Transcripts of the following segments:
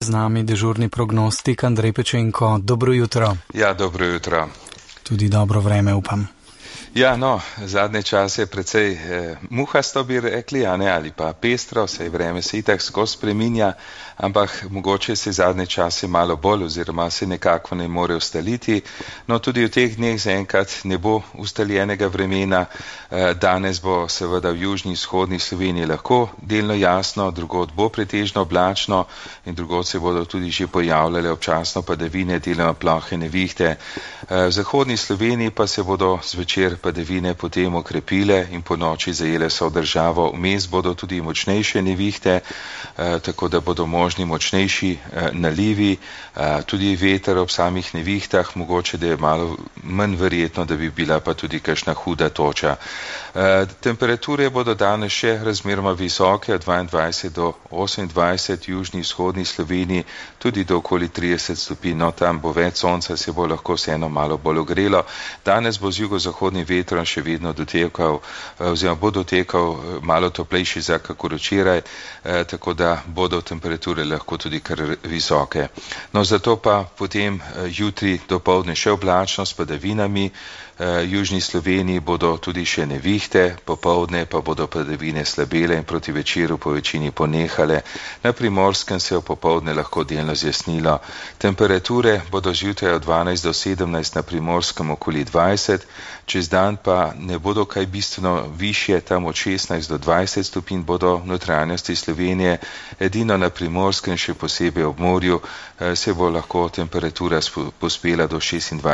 Z nami dežurni prognostik Andrej Pečenko. Dobro jutro. Ja, dobro jutro. Tudi dobro vreme, upam. Ja, zadnje čase je precej muhasto, bi rekli, ali pa pestro, saj vreme se itak skozi spreminja, ampak mogoče se zadnje čase malo bolj oziroma se nekako ne more ustaliti. No, tudi v teh dneh zaenkrat ne bo ustaljenega vremena. Danes bo seveda v južni in vzhodni Sloveniji lahko delno jasno, drugod bo pretežno oblačno in drugod se bodo tudi že pojavljale občasno padavine, deloma plohe nevihte. V zahodni Sloveniji pa se bodo zvečer padavine potem okrepile in po noči zajele so državo. Vmes bodo tudi močnejše nevihte, tako da bodo možni močnejši nalivi, tudi veter ob samih nevihtah, mogoče da je malo manj verjetno, da bi bila pa tudi kakšna huda toča. Temperature bodo danes še razmeroma visoke, od 22 do 28, južni in vzhodni Sloveniji, tudi do okoli 30 stopinj, no tam bo več sonca, se bo lahko vseeno malo bolj ogrelo. Danes bo z jugozahodnim vetrom še vedno dotekal, oziroma bo dotekal malo toplejši zrak kakor včeraj, tako da bodo temperature lahko tudi kar visoke. No, zato pa potem jutri dopoldne še oblačno s padavinami, južni Sloveniji bodo tudi še nevihte, popoldne pa bodo padavine slabele in proti večeru po večini ponehale. Na Primorskem se je popoldne lahko delno zjasnilo. Temperature bodo zjutraj od 12 do 17, na Primorskem okoli 20, čez dan pa ne bodo kaj bistveno višje, tam od 16 do 20 stopinj bodo v notranjosti Slovenije. Edino na Primorskem, še posebej ob morju, se bo lahko temperatura pospela do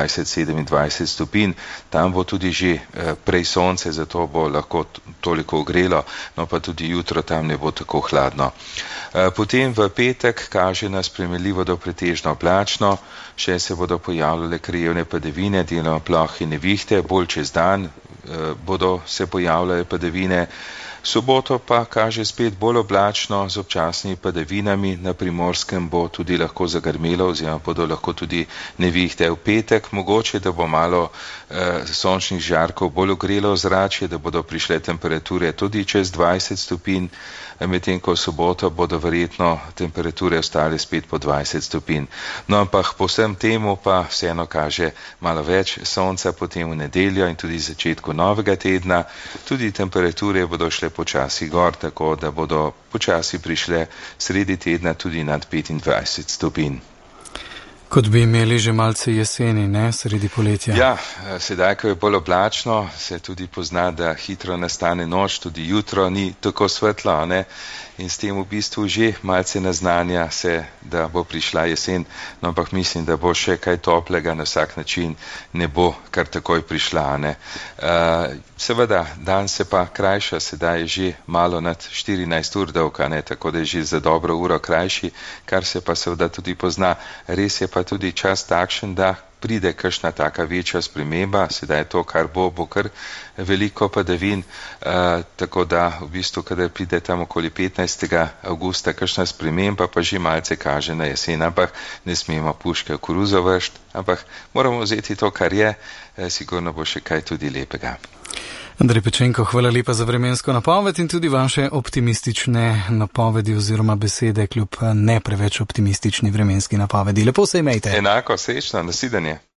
26-27 stopinj. Tam bo tudi že prej sonce, zato bo lahko toliko ogrelo, no pa tudi jutro tam ne bo tako hladno. Potem v petek kaže na spremenljivo do pretežno oblačno, še se bodo pojavljale krajevne padavine, deloma plohe nevihte, bolj čez dan bodo se pojavljale padavine. Soboto pa kaže spet bolj oblačno z občasnimi padavinami, na Primorskem bo tudi lahko zagrmelo oziroma bodo lahko tudi nevihte. V petek mogoče, da bo malo sončnih žarkov bolj ogrelo ozračje, da bodo prišle temperature tudi čez 20 stopinj, medtem ko v soboto bodo verjetno temperature ostale spet po 20 stopinj. No, ampak po vsem temu pa vseeno kaže malo več sonca potem v nedeljo in tudi začetku novega tedna. Tudi temperature bodo šle počasi gor, tako da bodo počasi prišle sredi tedna tudi nad 25 stopinj. Kot bi imeli že malce jeseni, ne, sredi poletja. Ja, sedaj, ko je bolj oblačno, se tudi pozna, da hitro nastane noč, tudi jutro ni tako svetlo, ne, in s tem v bistvu že malce naznanja se, da bo prišla jesen, no, ampak mislim, da bo še kaj toplega, na vsak način ne bo kar takoj prišla, ne. Seveda, dan se pa krajša, sedaj je že malo nad 14 ur dolg, ne, tako da je že za dobro uro krajši, kar se pa seveda tudi pozna. Res je pa tudi čas takšen, da pride kakšna taka večja sprememba, sedaj to, kar bo kar veliko padavin, tako da v bistvu, kadar pride tam okoli 15. avgusta kakšna sprememba, pa že malce kaže na jesen, ampak ne smemo puške v koruzo vršt, ampak moramo vzeti to, kar je, sigurno bo še kaj tudi lepega. Andrej Pečenko, hvala lepa za vremensko napoved in tudi vaše optimistične napovedi oziroma besede kljub ne preveč optimistični vremenski napovedi. Lepo se imejte. Enako, srečno, nasvidenje.